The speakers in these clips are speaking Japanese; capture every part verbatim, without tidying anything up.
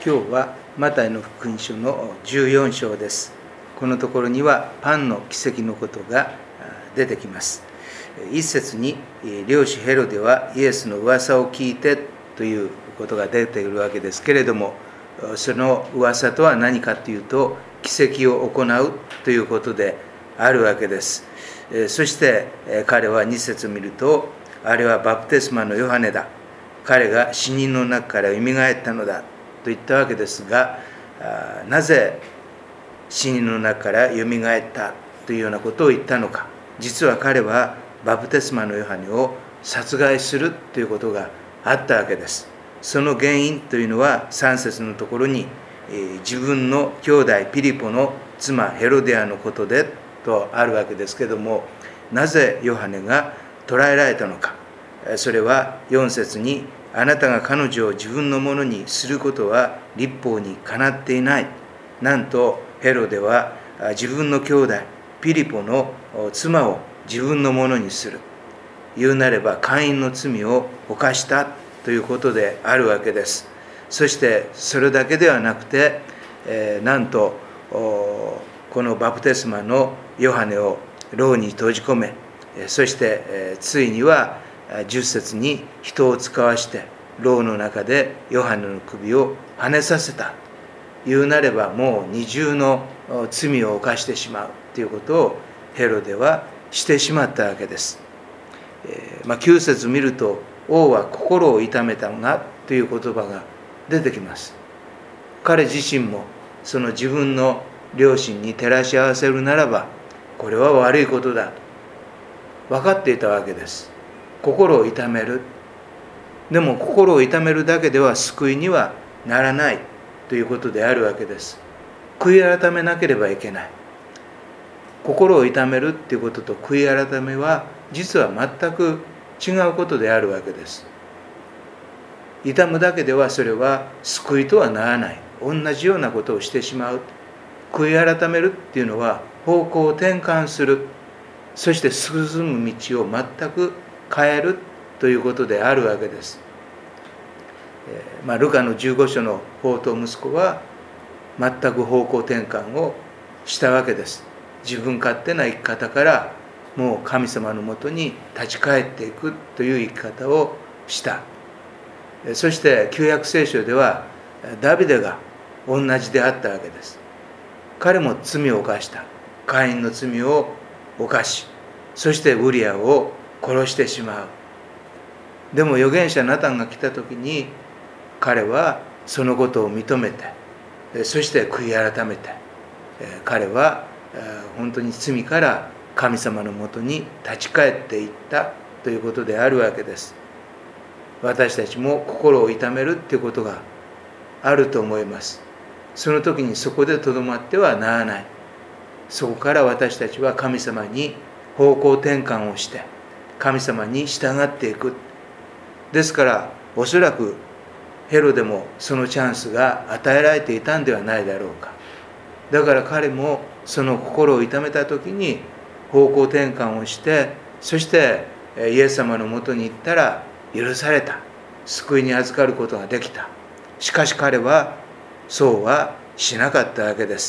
今日はマタイの福音書のじゅうよん章です。このところにはパンの奇跡のことが出てきます。一節に領主ヘロデはイエスの噂を聞いてということが出ているわけですけれども、その噂とは何かというと、奇跡を行うということであるわけです。そして彼はに節を見ると、あれはバプテスマのヨハネだ、彼が死人の中からよみがえったのだと言ったわけですが、なぜ死人の中からよみがえったというようなことを言ったのか。実は彼はバプテスマのヨハネを殺害するということがあったわけです。その原因というのはさん節のところに、自分の兄弟ピリポの妻ヘロデアのことでとあるわけですけれども、なぜヨハネが捕らえられたのか。それはよん節に、あなたが彼女を自分のものにすることは律法にかなっていない。なんとヘロデは自分の兄弟ピリポの妻を自分のものにする。言うなれば姦淫の罪を犯したということであるわけです。そしてそれだけではなくて、えー、なんとこのバプテスマのヨハネを牢に閉じ込め、そして、えー、ついにはじゅっ節に人を使わして牢の中でヨハネの首をはねさせた。言うなればもう二重の罪を犯してしまうということをヘロデはしてしまったわけです。えーまあ、きゅう節を見ると、王は心を痛めたがという言葉が出てきます。彼自身もその自分の良心に照らし合わせるならば、これは悪いことだと分かっていたわけです。心を痛める。でも心を痛めるだけでは救いにはならないということであるわけです。悔い改めなければいけない。心を痛めるということと悔い改めは実は全く違うことであるわけです。痛むだけではそれは救いとはならない。同じようなことをしてしまう。悔い改めるっていうのは方向を転換する。そして進む道を全く変えるということであるわけです。えーまあ、ルカのじゅうご章の放蕩息子は全く方向転換をしたわけです。自分勝手な生き方からもう神様のもとに立ち返っていくという生き方をした。そして旧約聖書ではダビデが同じであったわけです。彼も罪を犯した。姦淫の罪を犯し、そしてウリアを殺してしまう。でも預言者ナタンが来た時に彼はそのことを認めて、そして悔い改めて、彼は本当に罪から神様のもとに立ち返っていったということであるわけです。私たちも心を痛めるということがあると思います。その時にそこでとどまってはならない。そこから私たちは神様に方向転換をして神様に従っていく。ですからおそらくヘロデもそのチャンスが与えられていたんではないだろうか。だから彼もその心を痛めた時に方向転換をして、そしてイエス様のもとに行ったら許された。救いに預かることができた。しかし彼はそうはしなかったわけです。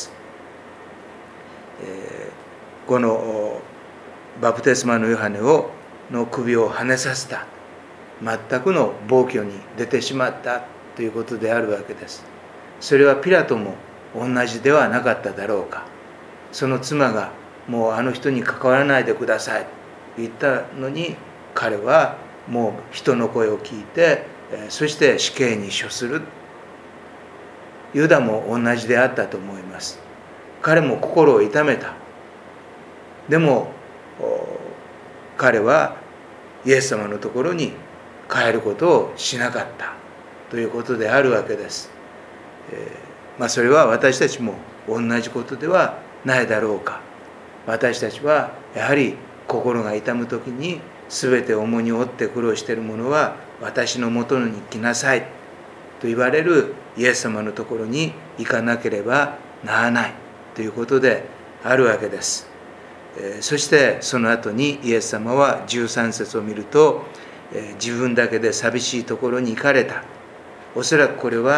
えー、このバプテスマのヨハネをの首をはねさせた。全くの暴挙に出てしまったということであるわけです。それはピラトも同じではなかっただろうか。その妻がもうあの人に関わらないでくださいと言ったのに、彼はもう人の声を聞いて、そして死刑に処する。ユダも同じであったと思います。彼も心を痛めた。でも彼はイエス様のところに帰ることをしなかったということであるわけです。えーまあ、それは私たちも同じことではないだろうか。私たちはやはり心が痛むときに、全て重荷を負って苦労している者は私のもとに来なさいと言われるイエス様のところに行かなければならないということであるわけです。えー、そしてその後にイエス様はじゅうさん節を見ると、自分だけで寂しいところに行かれた。おそらくこれは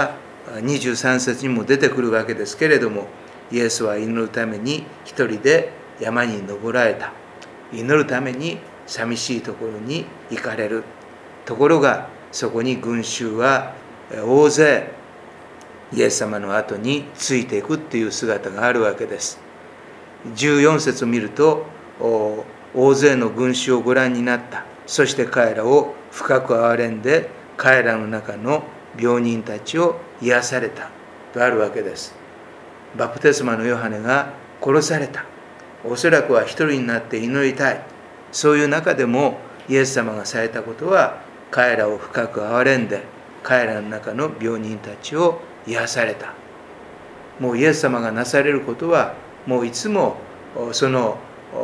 にじゅうさん節にも出てくるわけですけれども、イエスは祈るために一人で山に登られた。祈るために寂しいところに行かれる。ところがそこに群衆は大勢イエス様の後についていくっていう姿があるわけです。じゅうよん節を見ると、大勢の群衆をご覧になった。そして彼らを深く憐れんで、彼らの中の病人たちを癒されたとあるわけです。バプテスマのヨハネが殺された。おそらくは一人になって祈りたい。そういう中でもイエス様がされたことは、彼らを深く憐れんで、彼らの中の病人たちを癒された。もうイエス様がなされることは、もういつもその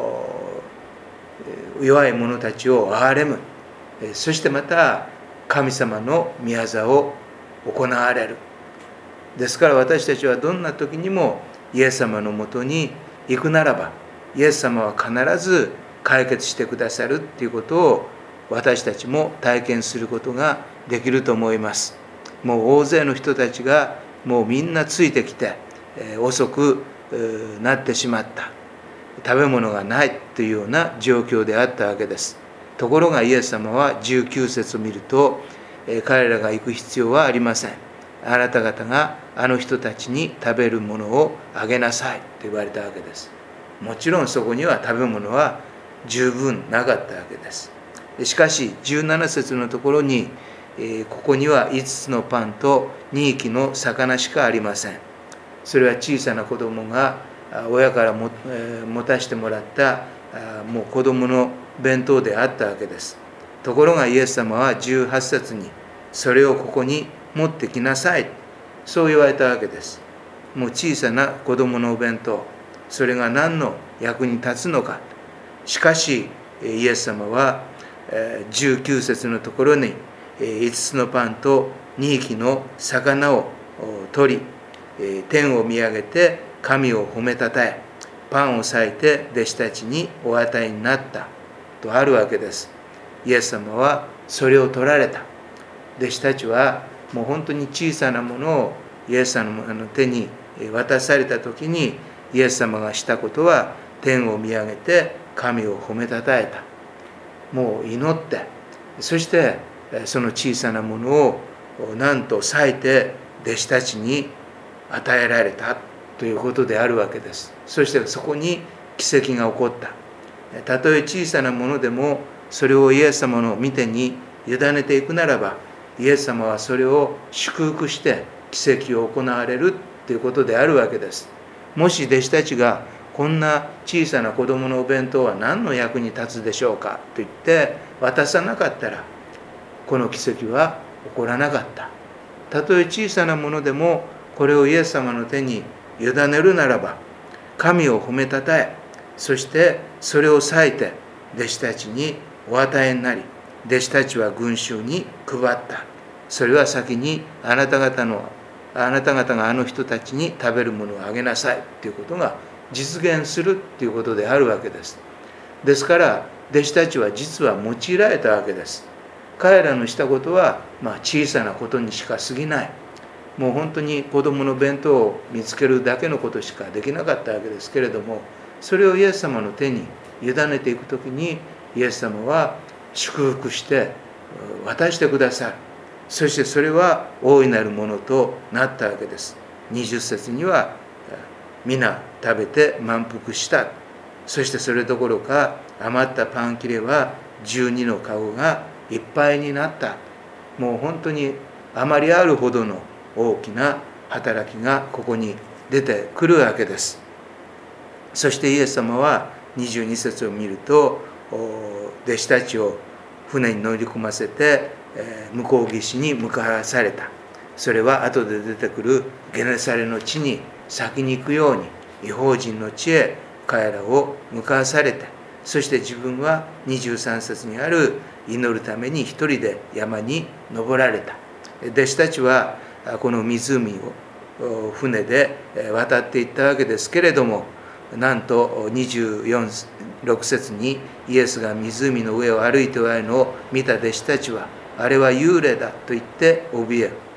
弱い者たちを憐れむ。そしてまた神様の御業を行われる。ですから私たちはどんな時にもイエス様のもとに行くならば、イエス様は必ず解決してくださるということを私たちも体験することができると思います。もう大勢の人たちがもうみんなついてきて、遅くなってしまった。食べ物がないというような状況であったわけです。ところがイエス様はじゅうきゅう節を見ると、彼らが行く必要はありません。あなた方があの人たちに食べるものをあげなさいと言われたわけです。もちろんそこには食べ物は十分なかったわけです。しかしじゅうなな節のところに、ここにはいつつのパンとにひきの魚しかありません。それは小さな子供が親からも持たせてもらったもう子供の弁当であったわけです。ところがイエス様はじゅうはち節に、それをここに持ってきなさい、そう言われたわけです。もう小さな子供のお弁当、それが何の役に立つのか。しかしイエス様はじゅうきゅう節のところにいつつのパンとにひきの魚を取り、天を見上げて神を褒めたたえ、パンを裂いて弟子たちにお与えになったとあるわけです。イエス様はそれを取られた。弟子たちはもう本当に小さなものをイエス様の手に渡された時に、イエス様がしたことは天を見上げて神を褒めたたえた。もう祈って、そしてその小さなものをなんと裂いて弟子たちに与えられたということであるわけです。そしてそこに奇跡が起こった。たとえ小さなものでもそれをイエス様の御手に委ねていくならば、イエス様はそれを祝福して奇跡を行われるということであるわけです。もし弟子たちがこんな小さな子供のお弁当は何の役に立つでしょうかと言って渡さなかったら、この奇跡は起こらなかった。たとえ小さなものでもこれをイエス様の手に委ねるならば、神を褒めたたえ、そしてそれを裂いて弟子たちにお与えになり、弟子たちは群衆に配った。それは先にあなた方のあなた方があの人たちに食べるものをあげなさいということが実現するということであるわけです。ですから弟子たちは実は用いられたわけです。彼らのしたことは、まあ、小さなことにしか過ぎない。もう本当に子供の弁当を見つけるだけのことしかできなかったわけですけれども、それをイエス様の手に委ねていくときに、イエス様は祝福して渡してくださる。そしてそれは大いなるものとなったわけです。にじゅう節には皆食べて満腹した。そしてそれどころか余ったパン切れはじゅうにのかごがいっぱいになった。もう本当にあまりあるほどの大きな働きがここに出てくるわけです。そしてイエス様はにじゅうに節を見ると、弟子たちを船に乗り込ませて向こう岸に向かわされた。それは後で出てくるゲネサレの地に先に行くように、異邦人の地へ彼らを向かわされて、そして自分はにじゅうさん節にある祈るために一人で山に登られた。弟子たちはこの湖を船で渡っていったわけですけれども、なんとにじゅうよん、ろく節にイエスが湖の上を歩いておられるのを見た弟子たちは、あれは幽霊だと言って怯え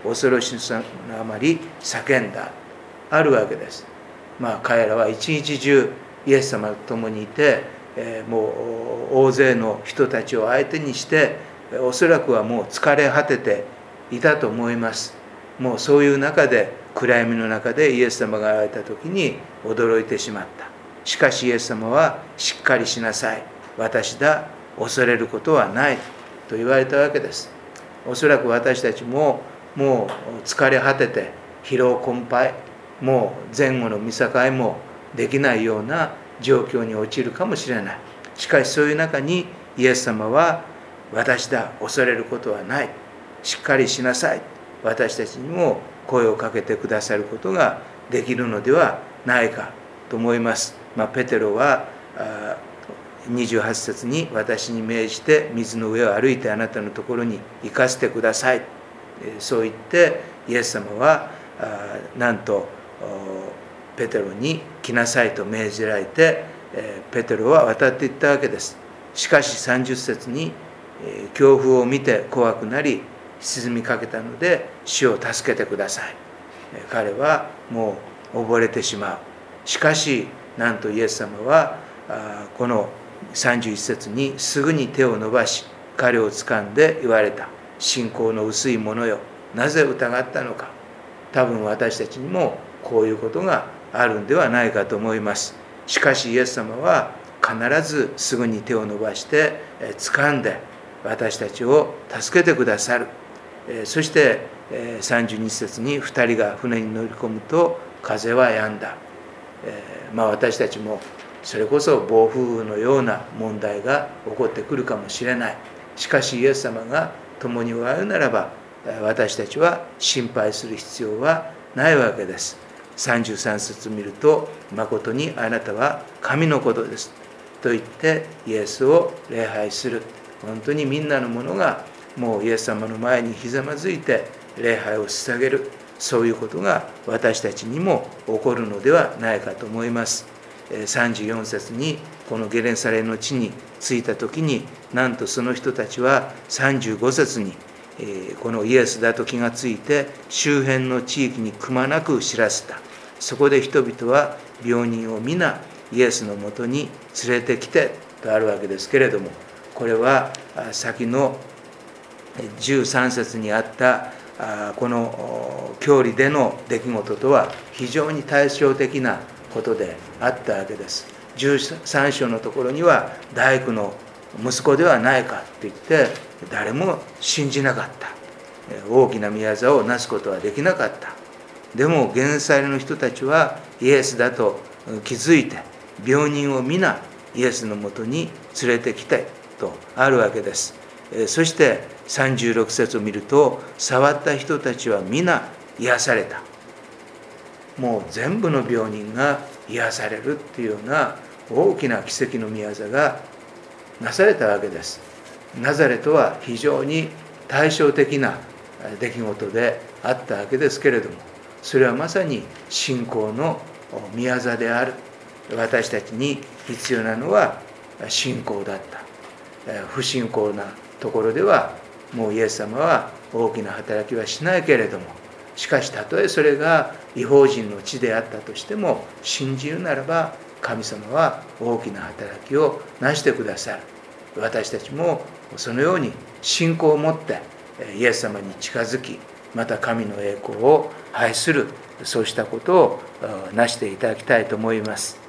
恐ろしさのあまり叫んだ、あるわけです。まあ彼らは一日中イエス様と共にいて、えー、もう大勢の人たちを相手にしておそらくはもう疲れ果てていたと思います。もうそういう中で、暗闇の中でイエス様が現れた時に驚いてしまった。しかしイエス様は、しっかりしなさい、私だ、恐れることはないと言われたわけです。おそらく私たちももう疲れ果てて疲労困憊、もう前後の見境もできないような状況に陥るかもしれない。しかしそういう中にイエス様は、私だ、恐れることはない、しっかりしなさい、私たちにも声をかけてくださることができるのではないかと思います。まあ、ペテロはにじゅうはち節に、私に命じて水の上を歩いてあなたのところに行かせてください、そう言ってイエス様はなんとペテロに来なさいと命じられて、ペテロは渡っていったわけです。しかしさんじゅっ節に、強風を見て怖くなり沈みかけたので、主を助けてください。彼はもう溺れてしまう。しかしなんとイエス様はこのさんじゅういち節に、すぐに手を伸ばし彼を掴んで言われた。信仰の薄い者よ、なぜ疑ったのか。多分私たちにもこういうことがあるんではないかと思います。しかしイエス様は必ずすぐに手を伸ばして掴んで私たちを助けてくださる。そしてさんじゅうに節に、ふたりが船に乗り込むと風は止んだ。まあ私たちもそれこそ暴風雨のような問題が起こってくるかもしれない。しかしイエス様が共におられるならば、私たちは心配する必要はないわけです。さんじゅうさん節見ると、誠にあなたは神のことですと言ってイエスを礼拝する。本当にみんなの者がもうイエス様の前にひざまずいて礼拝を捧げる、そういうことが私たちにも起こるのではないかと思います。さんじゅうよん節に、このゲネサレの地に着いた時に、なんとその人たちはさんじゅうご節にこのイエスだと気がついて周辺の地域にくまなく知らせた。そこで人々は病人を皆イエスのもとに連れてきてとあるわけですけれども、これは先のじゅうさん節にあったこの教理での出来事とは非常に対照的なことであったわけです。じゅうさん章のところには、大工の息子ではないかと言って誰も信じなかった。大きな宮業をなすことはできなかった。でもゲネサレの人たちはイエスだと気づいて、病人を皆イエスのもとに連れてきてとあるわけです。そしてさんじゅうろく節を見ると、触った人たちは皆癒された。もう全部の病人が癒されるっていうような大きな奇跡の御業がなされたわけです。ナザレとは非常に対照的な出来事であったわけですけれども、それはまさに信仰の御業である。私たちに必要なのは信仰だった。不信仰なところではもうイエス様は大きな働きはしないけれども、しかしたとえそれが異邦人の地であったとしても、信じるならば神様は大きな働きをなしてくださる。私たちもそのように信仰を持ってイエス様に近づき、また神の栄光を拝する、そうしたことをなしていただきたいと思います。